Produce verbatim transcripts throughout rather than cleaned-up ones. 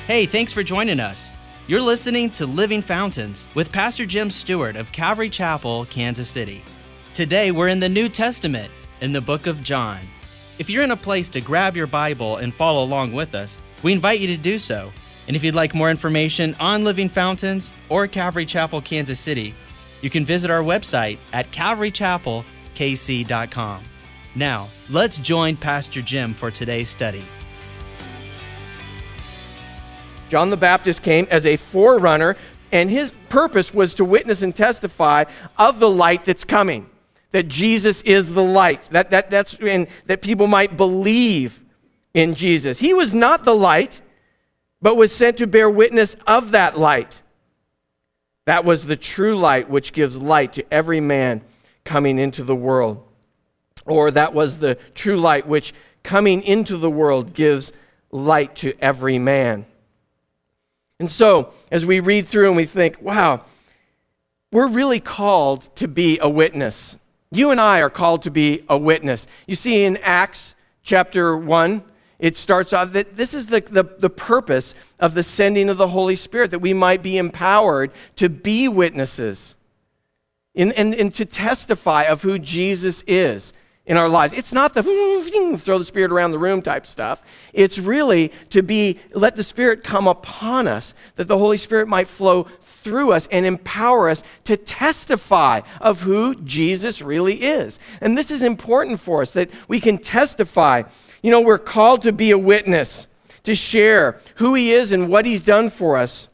Hey, thanks for joining us. You're listening to Living Fountains with Pastor Jim Stewart of Calvary Chapel, Kansas City. Today, we're in the New Testament, in the book of John. If you're in a place to grab your Bible and follow along with us, we invite you to do so. And if you'd like more information on Living Fountains or Calvary Chapel, Kansas City, you can visit our website at calvary chapel k c dot com. Now, let's join Pastor Jim for today's study. John the Baptist came as a forerunner, and his purpose was to witness and testify of the light that's coming, that Jesus is the light, that, that, that's, and that people might believe in Jesus. He was not the light, but was sent to bear witness of that light. That was the true light which gives light to every man coming into the world. Or that was the true light which coming into the world gives light to every man. And so, as we read through and we think, wow, we're really called to be a witness. You and I are called to be a witness. You see in Acts chapter one, it starts off that this is the, the, the purpose of the sending of the Holy Spirit, that we might be empowered to be witnesses and, and, and to testify of who Jesus is in our lives. It's not the throw the Spirit around the room type stuff. It's really to be, let the Spirit come upon us, that the Holy Spirit might flow through us and empower us to testify of who Jesus really is. And this is important for us, that we can testify. You know, we're called to be a witness, to share who He is and what He's done for us.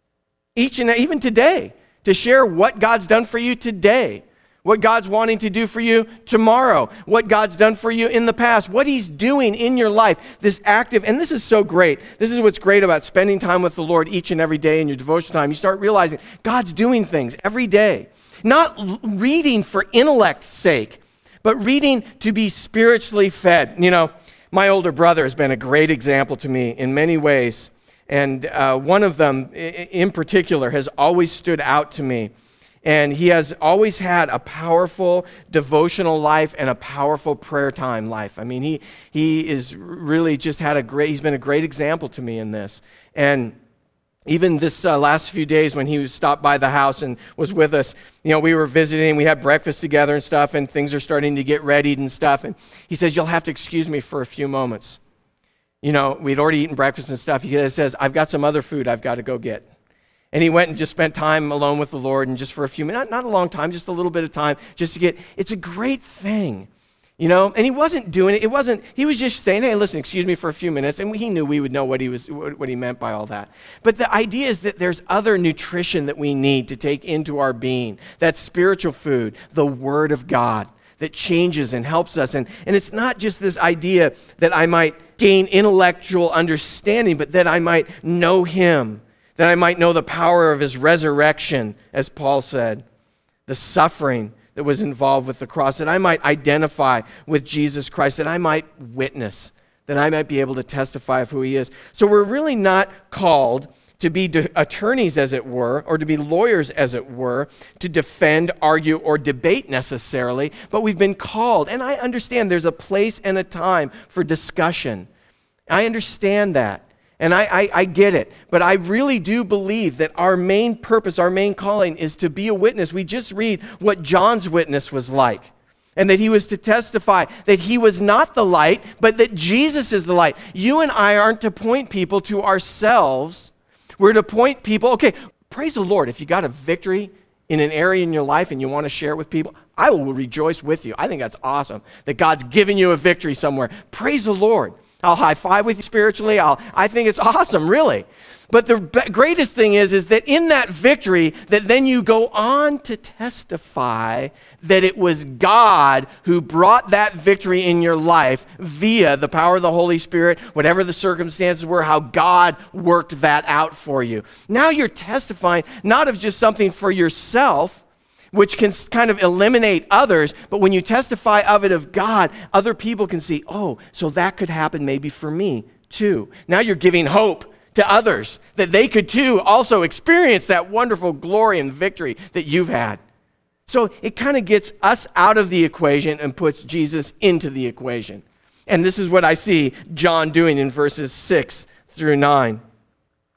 Each and even today, to share what God's done for you today. What God's wanting to do for you tomorrow, what God's done for you in the past, what He's doing in your life, this active, and this is so great. This is what's great about spending time with the Lord each and every day in your devotional time. You start realizing God's doing things every day. Not l- reading for intellect's sake, but reading to be spiritually fed. You know, my older brother has been a great example to me in many ways, and uh, one of them in particular has always stood out to me. And he has always had a powerful devotional life and a powerful prayer time life. I mean, he he is really just had a great, he's been a great example to me in this. And even this uh, last few days when he was stopped by the house and was with us, you know, we were visiting, we had breakfast together and stuff, and things are starting to get readied and stuff. And he says, you'll have to excuse me for a few moments. You know, we'd already eaten breakfast and stuff. He says, I've got some other food I've got to go get. And he went and just spent time alone with the Lord, and just for a few minutes, not, not a long time, just a little bit of time, just to get, it's a great thing, you know? And he wasn't doing it, it wasn't, he was just saying, hey, listen, excuse me for a few minutes, and he knew we would know what he was, what, what he meant by all that. But the idea is that there's other nutrition that we need to take into our being, that spiritual food, the Word of God, that changes and helps us. And, and it's not just this idea that I might gain intellectual understanding, but that I might know Him, that I might know the power of His resurrection, as Paul said, the suffering that was involved with the cross, that I might identify with Jesus Christ, that I might witness, that I might be able to testify of who He is. So we're really not called to be de- attorneys, as it were, or to be lawyers, as it were, to defend, argue, or debate necessarily, but we've been called, and I understand there's a place and a time for discussion. I understand that. And I, I, I get it, but I really do believe that our main purpose, our main calling is to be a witness. We just read what John's witness was like, and that he was to testify that he was not the light, but that Jesus is the light. You and I aren't to point people to ourselves. We're to point people, okay, praise the Lord. If you got a victory in an area in your life and you want to share it with people, I will rejoice with you. I think that's awesome that God's given you a victory somewhere. Praise the Lord. I'll high five with you spiritually. I'll, I think it's awesome, really. But the be- greatest thing is, is that in that victory, that then you go on to testify that it was God who brought that victory in your life via the power of the Holy Spirit, whatever the circumstances were, how God worked that out for you. Now you're testifying not of just something for yourself, which can kind of eliminate others, but when you testify of it of God, other people can see, oh, so that could happen maybe for me too. Now you're giving hope to others that they could too also experience that wonderful glory and victory that you've had. So it kind of gets us out of the equation and puts Jesus into the equation. And this is what I see John doing in verses six through nine.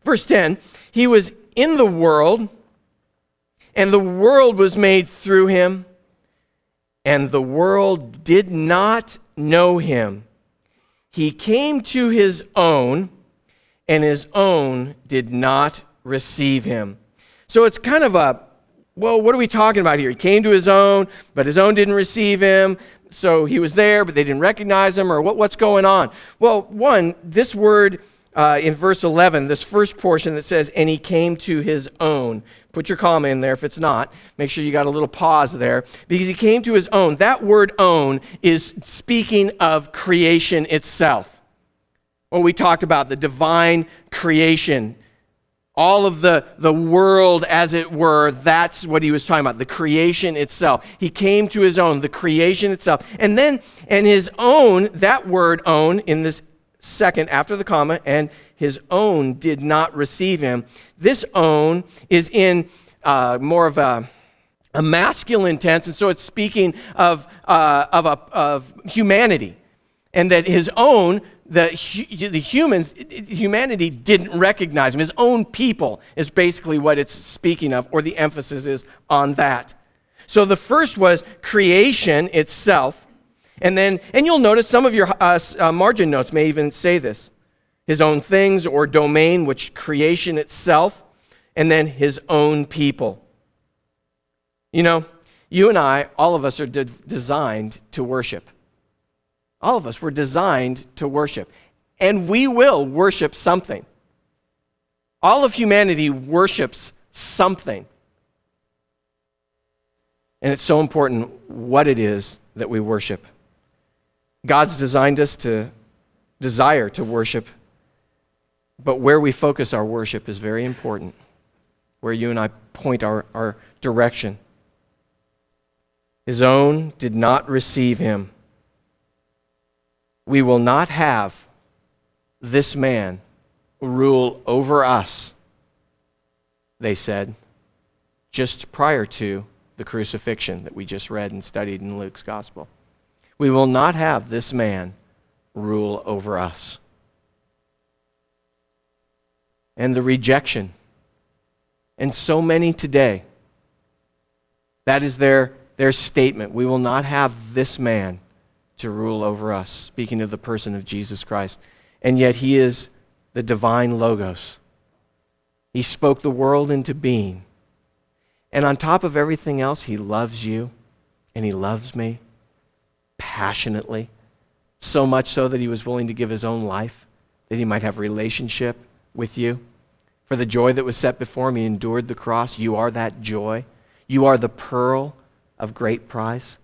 Verse ten, he was in the world, and the world was made through him, and the world did not know him. He came to his own, and his own did not receive him. So it's kind of a, well, what are we talking about here? He came to his own, but his own didn't receive him. So he was there, but they didn't recognize him, or what, what's going on? Well, one, this word uh, in verse eleven, this first portion that says, and he came to his own. Put your comma in there if it's not. Make sure you got a little pause there. Because he came to his own. That word own is speaking of creation itself. Well, we talked about the divine creation. All of the, the world, as it were, that's what he was talking about, the creation itself. He came to his own, the creation itself. And then, and his own, that word own, in this second after the comma, and his own did not receive him. This own is in uh, more of a, a masculine tense, and so it's speaking of, uh, of, a, of humanity. And that his own, the, the humans, humanity didn't recognize him. His own people is basically what it's speaking of, or the emphasis is on that. So the first was creation itself. And then, and you'll notice some of your uh, uh, margin notes may even say this. His own things or domain, which creation itself, and then his own people. You know, you and I, all of us are de- designed to worship. All of us were designed to worship. And we will worship something. All of humanity worships something. And it's so important what it is that we worship. God's designed us to desire to worship, but where we focus our worship is very important. Where you and I point our, our direction. His own did not receive him. We will not have this man rule over us, they said, just prior to the crucifixion that we just read and studied in Luke's gospel. We will not have this man rule over us. And the rejection. And so many today, that is their, their statement. We will not have this man to rule over us, speaking of the person of Jesus Christ. And yet he is the divine Logos. He spoke the world into being. And on top of everything else, he loves you and he loves me passionately, so much so that he was willing to give his own life, that he might have relationship with you. For the joy that was set before him, he endured the cross. You are that joy. You are the pearl of great price.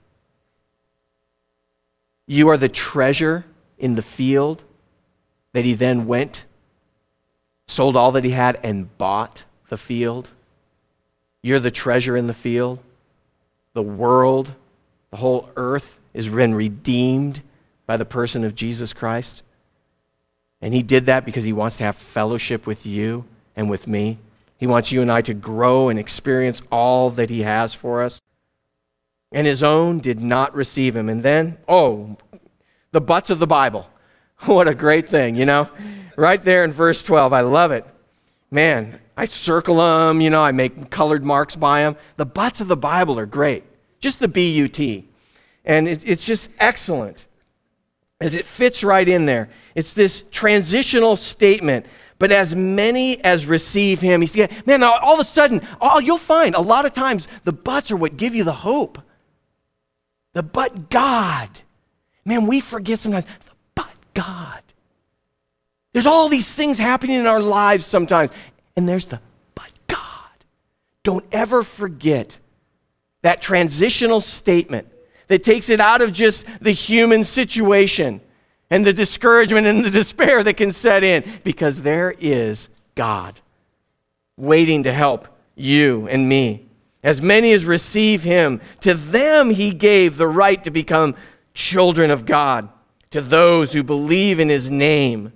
You are the treasure in the field that he then went, sold all that he had, and bought the field. You're the treasure in the field. The world, the whole earth has been redeemed by the person of Jesus Christ. And he did that because he wants to have fellowship with you and with me. He wants you and I to grow and experience all that he has for us. And his own did not receive him. And then, oh, the buts of the Bible. What a great thing, you know? Right there in verse twelve, I love it. Man, I circle them, you know, I make colored marks by them. The buts of the Bible are great. Just the B U T. And it, it's just excellent as it fits right in there. It's this transitional statement. But as many as receive him, he's, man, all of a sudden, all you'll find a lot of times the buts are what give you the hope. The but God. Man, we forget sometimes, the but God. There's all these things happening in our lives sometimes, and there's the but God. Don't ever forget that transitional statement that takes it out of just the human situation and the discouragement and the despair that can set in, because there is God waiting to help you and me. As many as receive him, to them he gave the right to become children of God, to those who believe in his name,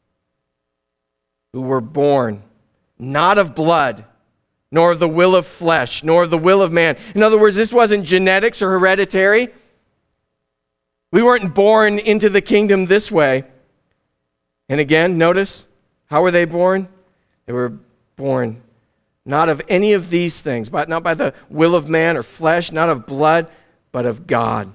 who were born not of blood, nor of the will of flesh, nor of the will of man. In other words, this wasn't genetics or hereditary. We weren't born into the kingdom this way. And again, notice, how were they born? They were born not of any of these things, but not by the will of man or flesh, not of blood, but of God.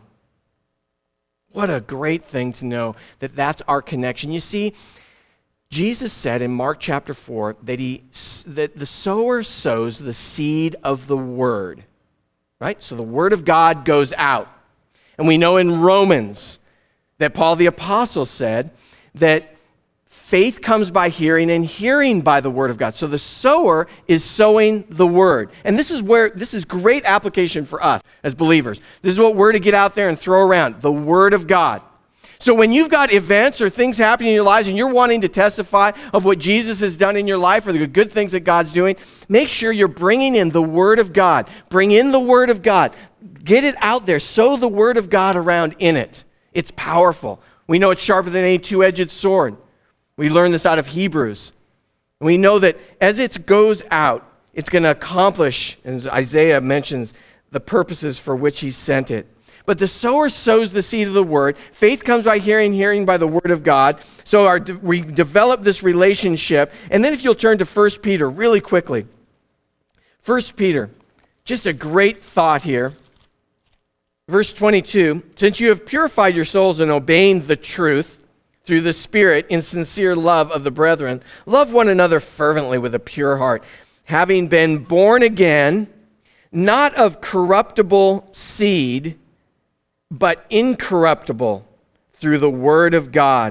What a great thing to know that that's our connection. You see, Jesus said in Mark chapter four that he that the sower sows the seed of the word, right? So the word of God goes out. And we know in Romans that Paul the apostle said that faith comes by hearing, and hearing by the word of God. So the sower is sowing the word. And this is where, this is great application for us as believers. This is what we're to get out there and throw around, the word of God. So when you've got events or things happening in your lives and you're wanting to testify of what Jesus has done in your life or the good things that God's doing, make sure you're bringing in the word of God. Bring in the word of God. Get it out there. Sow the word of God around in it. It's powerful. We know it's sharper than any two-edged sword. We learn this out of Hebrews. And we know that as it goes out, it's going to accomplish, as Isaiah mentions, the purposes for which he sent it. But the sower sows the seed of the word. Faith comes by hearing, hearing by the word of God. So our, we develop this relationship. And then if you'll turn to First Peter really quickly. First Peter, just a great thought here. Verse twenty-two, since you have purified your souls in obeying the truth, through the Spirit, in sincere love of the brethren, love one another fervently with a pure heart, having been born again, not of corruptible seed, but incorruptible, through the word of God,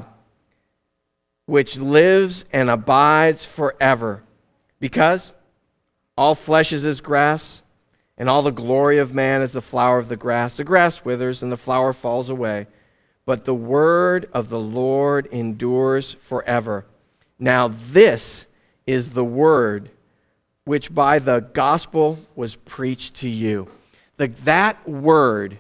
which lives and abides forever. Because all flesh is as grass, and all the glory of man is the flower of the grass. The grass withers and the flower falls away, but the word of the Lord endures forever. Now this is the word which by the gospel was preached to you. The, that word,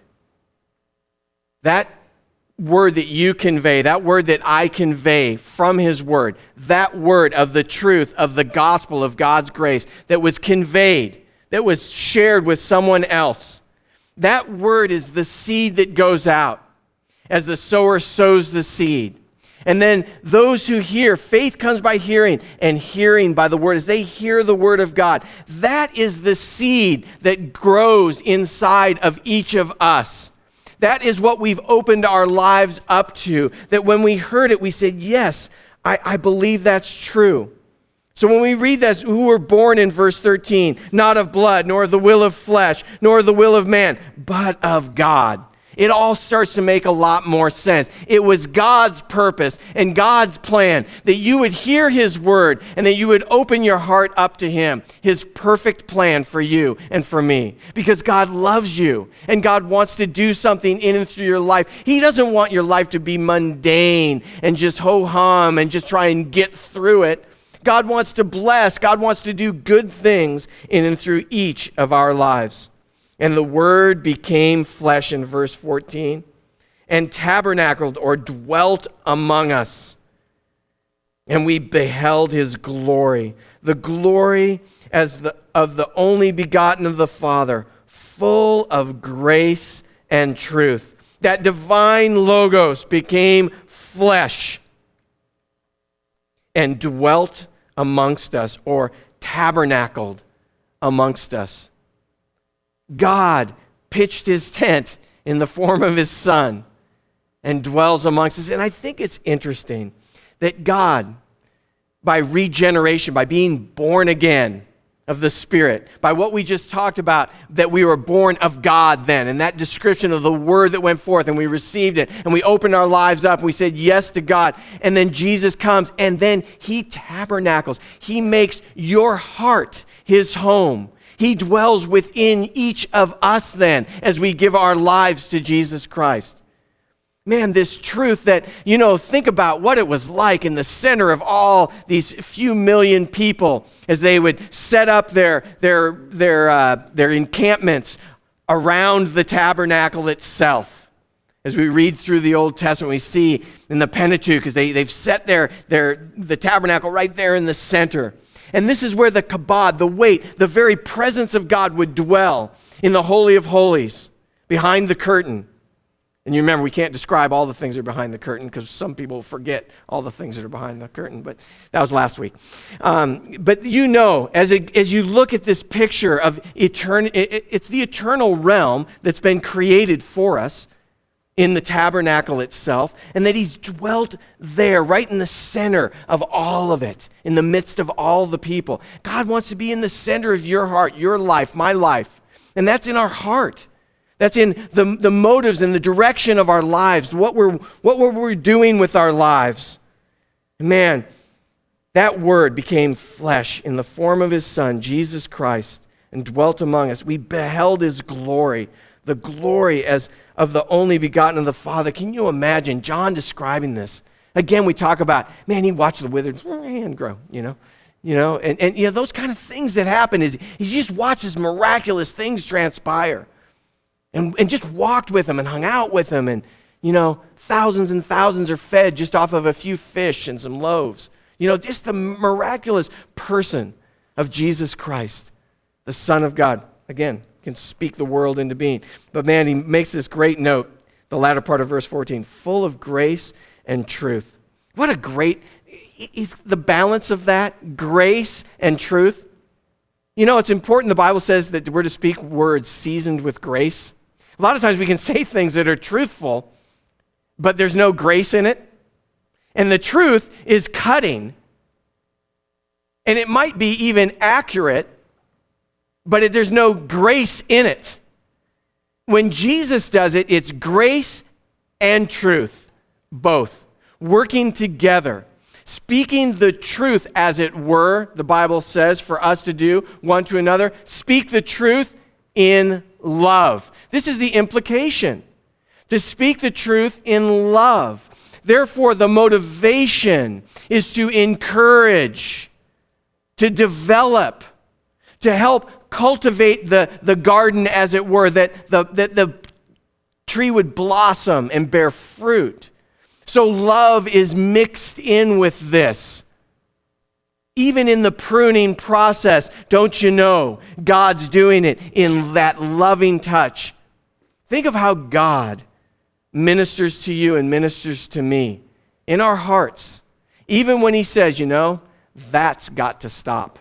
that word that you convey, that word that I convey from his word, that word of the truth of the gospel of God's grace that was conveyed, that was shared with someone else, that word is the seed that goes out as the sower sows the seed. And then those who hear, faith comes by hearing, and hearing by the word. As they hear the word of God, that is the seed that grows inside of each of us. That is what we've opened our lives up to. That when we heard it, we said, yes, I, I believe that's true. So when we read this, who were born in verse thirteen, not of blood, nor of the will of flesh, nor of the will of man, but of God. It all starts to make a lot more sense. It was God's purpose and God's plan that you would hear his word and that you would open your heart up to him, his perfect plan for you and for me. Because God loves you and God wants to do something in and through your life. He doesn't want your life to be mundane and just ho-hum and just try and get through it. God wants to bless. God wants to do good things in and through each of our lives. And the Word became flesh in verse fourteen and tabernacled or dwelt among us. And we beheld his glory, the glory as the, of the only begotten of the Father, full of grace and truth. That divine Logos became flesh and dwelt amongst us, or tabernacled amongst us. God pitched his tent in the form of his Son and dwells amongst us. And I think it's interesting that God, by regeneration, by being born again of the Spirit, by what we just talked about, that we were born of God then, and that description of the word that went forth, and we received it, and we opened our lives up, and we said yes to God, and then Jesus comes, and then he tabernacles. He makes your heart his home. He dwells within each of us then as we give our lives to Jesus Christ. Man, this truth that, you know, think about what it was like in the center of all these few million people as they would set up their, their, their, uh, their encampments around the tabernacle itself. As we read through the Old Testament, we see in the Pentateuch, because they, they've set their, their, the tabernacle right there in the center. And this is where the kabod, the weight, the very presence of God would dwell in the Holy of Holies, behind the curtain. And you remember, we can't describe all the things that are behind the curtain because some people forget all the things that are behind the curtain, but that was last week. Um, but you know, as, it, as you look at this picture of eternity, it, it's the eternal realm that's been created for us in the tabernacle itself, and that he's dwelt there, right in the center of all of it, in the midst of all the people. God wants to be in the center of your heart, your life, my life, and that's in our heart. That's in the, the motives and the direction of our lives, what we're, what we're doing with our lives. Man, that Word became flesh in the form of his Son, Jesus Christ, and dwelt among us. We beheld his glory, the glory as of the only begotten of the Father. Can you imagine John describing this? Again, we talk about, man, he watched the withered hand grow, you know. You know, and, and you know, those kind of things that happen is he just watches miraculous things transpire. And, and just walked with him and hung out with him. And, you know, thousands and thousands are fed just off of a few fish and some loaves. You know, just the miraculous person of Jesus Christ, the Son of God. Again, can speak the world into being. But man, he makes this great note, the latter part of verse fourteen, full of grace and truth. What a great, is the balance of that, grace and truth. You know, it's important, the Bible says that we're to speak words seasoned with grace. A lot of times we can say things that are truthful, but there's no grace in it. And the truth is cutting. And it might be even accurate, but it, there's no grace in it. When Jesus does it, it's grace and truth, both, working together. Speaking the truth, as it were, the Bible says, for us to do one to another. Speak the truth in love. This is the implication. To speak the truth in love. Therefore, the motivation is to encourage, to develop, to help cultivate the, the garden, as it were, that the, that the tree would blossom and bear fruit. So love is mixed in with this. Even in the pruning process, don't you know, God's doing it in that loving touch. Think of how God ministers to you and ministers to me in our hearts. Even when he says, you know, that's got to stop.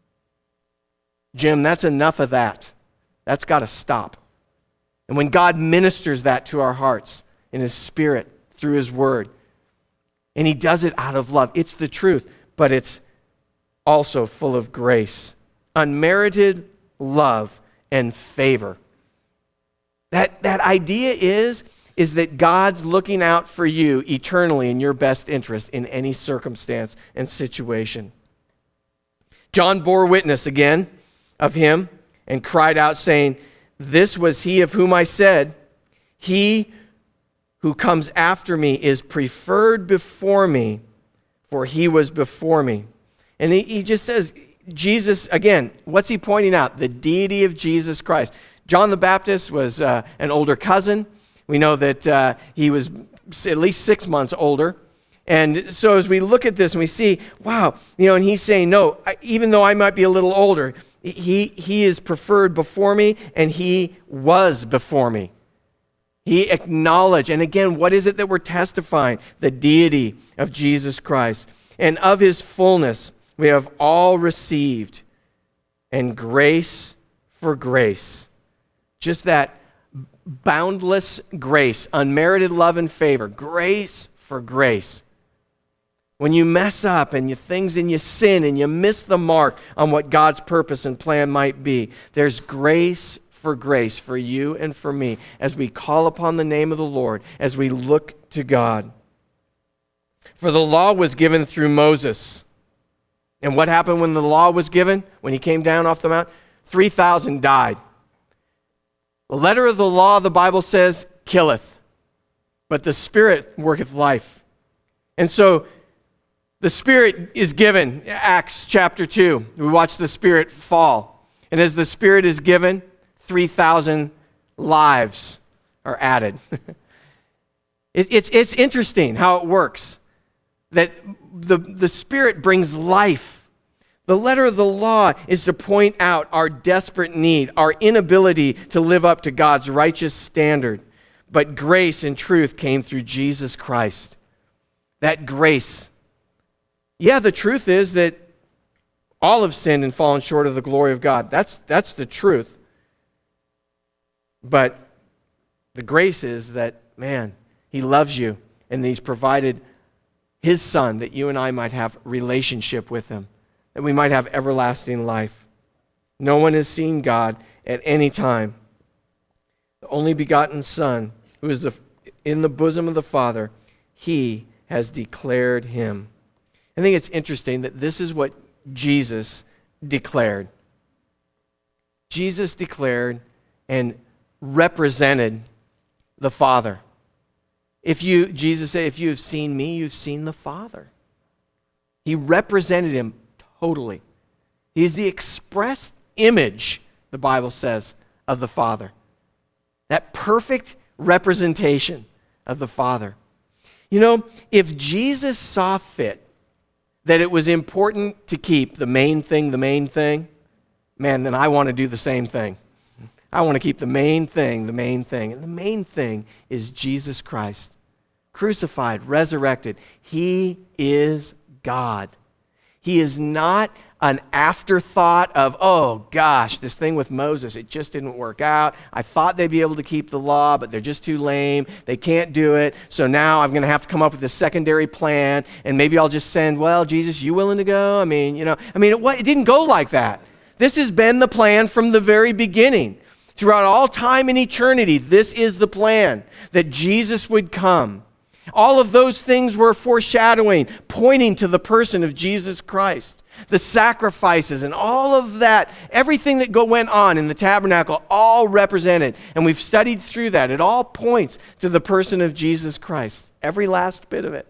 Jim, that's enough of that. That's got to stop. And when God ministers that to our hearts in his Spirit through his Word, and he does it out of love, it's the truth, but it's also full of grace, unmerited love and favor. That, that idea is, is that God's looking out for you eternally in your best interest in any circumstance and situation. John bore witness again of him and cried out, saying, this was he of whom I said, he who comes after me is preferred before me, for he was before me. And he, he just says, Jesus, again, what's he pointing out? The deity of Jesus Christ. John the Baptist was uh, an older cousin. We know that uh, he was at least six months older. And so as we look at this and we see, wow, you know, and he's saying, no, I, even though I might be a little older, he, he is preferred before me, and he was before me. He acknowledged, and again, what is it that we're testifying? The deity of Jesus Christ. And of his fullness we have all received, and grace for grace. Just that boundless grace, unmerited love and favor, grace for grace. When you mess up and you things and you sin and you miss the mark on what God's purpose and plan might be, there's grace for grace for you and for me as we call upon the name of the Lord, as we look to God. For the law was given through Moses. And what happened when the law was given? When he came down off the mount? three thousand died. The letter of the law, the Bible says, killeth, but the Spirit worketh life. And so the Spirit is given, Acts chapter two. We watch the Spirit fall. And as the Spirit is given, three thousand lives are added. it, it's, it's interesting how it works. That the, the Spirit brings life. The letter of the law is to point out our desperate need, our inability to live up to God's righteous standard. but grace and truth came through Jesus Christ. That grace. Yeah, the truth is that all have sinned and fallen short of the glory of God. That's, that's the truth. But the grace is that, man, He loves you, and He's provided His Son that you and I might have relationship with Him, that we might have everlasting life. No one has seen God at any time. The only begotten Son, who is the, in the bosom of the Father, He has declared Him. I think it's interesting that this is what Jesus declared. Jesus declared and represented the Father. If you, Jesus said, if you have seen me, you've seen the Father. He represented Him totally. He's the express image, the Bible says, of the Father. That perfect representation of the Father. You know, if Jesus saw fit that it was important to keep the main thing the main thing, man, then I want to do the same thing. I want to keep the main thing the main thing. And the main thing is Jesus Christ. Crucified, resurrected. He is God. He is not an afterthought of, oh gosh, this thing with Moses, it just didn't work out. I thought they'd be able to keep the law, but they're just too lame. They can't do it. So now I'm going to have to come up with a secondary plan, and maybe I'll just send, well, Jesus, you willing to go? I mean, you know, I mean, it, it didn't go like that. This has been the plan from the very beginning. Throughout all time and eternity, this is the plan, that Jesus would come. All of those things were foreshadowing, pointing to the person of Jesus Christ. The sacrifices and all of that, everything that go, went on in the tabernacle, all represented. And we've studied through that. It all points to the person of Jesus Christ. Every last bit of it.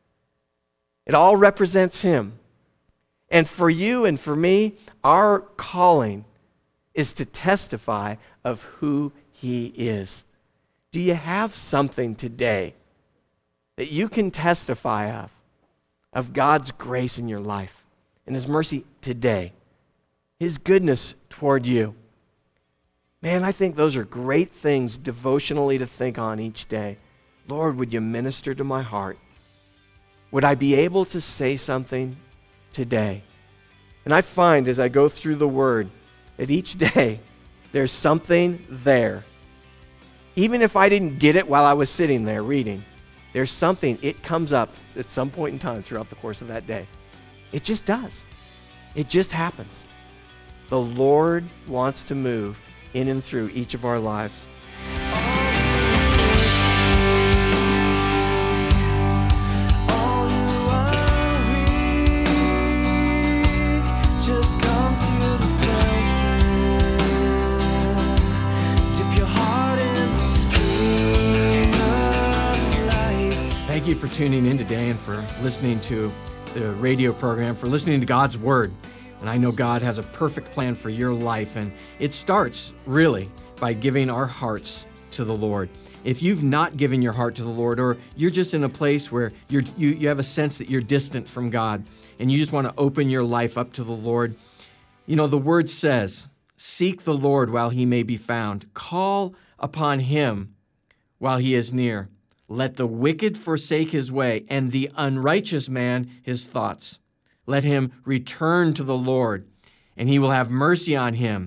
It all represents Him. And for you and for me, our calling is to testify of who He is. Do you have something today that you can testify of, of God's grace in your life and His mercy today, His goodness toward you? Man, I think those are great things devotionally to think on each day. Lord, would you minister to my heart? Would I be able to say something today? And I find as I go through the Word that each day there's something there. Even if I didn't get it while I was sitting there reading, there's something, it comes up at some point in time throughout the course of that day. It just does. It just happens. The Lord wants to move in and through each of our lives. Thank you for tuning in today and for listening to the radio program, for listening to God's Word. And I know God has a perfect plan for your life, and it starts really by giving our hearts to the Lord. If you've not given your heart to the Lord, or you're just in a place where you're, you, you have a sense that you're distant from God, and you just want to open your life up to the Lord, you know, the Word says, seek the Lord while He may be found. Call upon Him while He is near. Let the wicked forsake his way, and the unrighteous man his thoughts. Let him return to the Lord, and He will have mercy on him,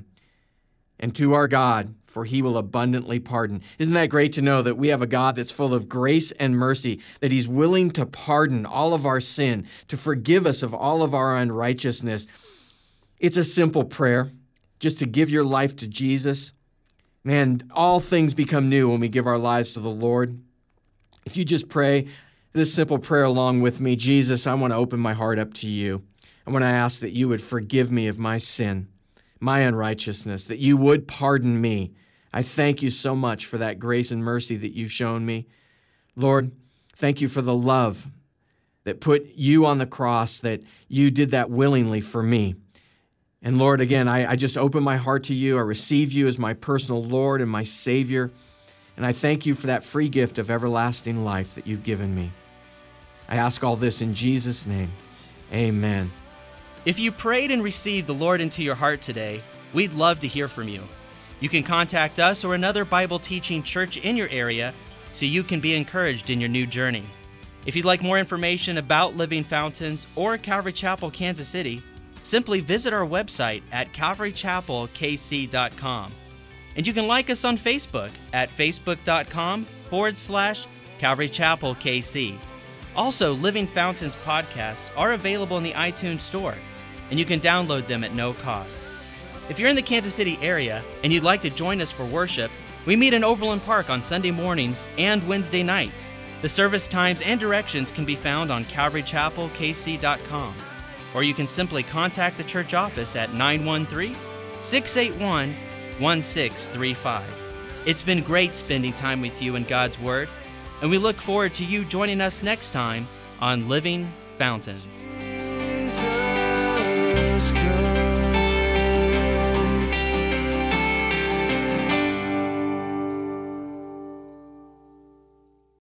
and to our God, for He will abundantly pardon. Isn't that great to know that we have a God that's full of grace and mercy, that He's willing to pardon all of our sin, to forgive us of all of our unrighteousness? It's a simple prayer, just to give your life to Jesus. Man, all things become new when we give our lives to the Lord. If you just pray this simple prayer along with me, Jesus, I want to open my heart up to You. I want to ask that You would forgive me of my sin, my unrighteousness, that You would pardon me. I thank You so much for that grace and mercy that You've shown me. Lord, thank You for the love that put You on the cross, that You did that willingly for me. And Lord, again, I, I just open my heart to You. I receive You as my personal Lord and my Savior. And I thank You for that free gift of everlasting life that You've given me. I ask all this in Jesus' name. Amen. If you prayed and received the Lord into your heart today, we'd love to hear from you. You can contact us or another Bible teaching church in your area so you can be encouraged in your new journey. If you'd like more information about Living Fountains or Calvary Chapel, Kansas City, simply visit our website at calvary chapel k c dot com. And you can like us on Facebook at facebook.com forward slash Calvary Chapel KC. Also, Living Fountains podcasts are available in the iTunes Store, and you can download them at no cost. If you're in the Kansas City area and you'd like to join us for worship, we meet in Overland Park on Sunday mornings and Wednesday nights. The service times and directions can be found on calvary chapel k c dot com, or you can simply contact the church office at nine one three, six eight one, one six three five. It's been great spending time with you in God's Word, and we look forward to you joining us next time on Living Fountains. Jesus,